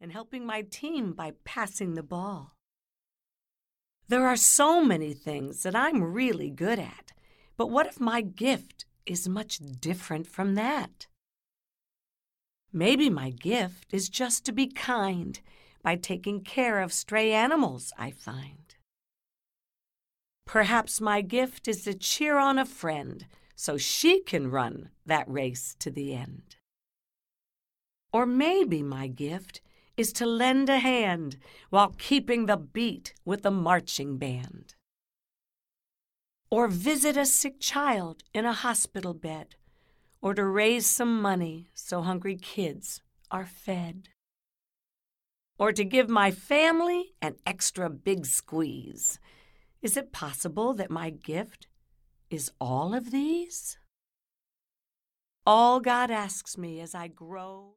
and helping my team by passing the ball. There are so many things that I'm really good at, but what if my gift is much different from that? Maybe my gift is just to be kind by taking care of stray animals I find. Perhaps my gift is to cheer on a friend so she can run that race to the end. Or maybe my gift is to lend a hand while keeping the beat with the marching band. Or visit a sick child in a hospital bed, or to raise some money so hungry kids are fed. Or to give my family an extra big squeeze. Is it possible that my gift is all of these? All God asks me as I grow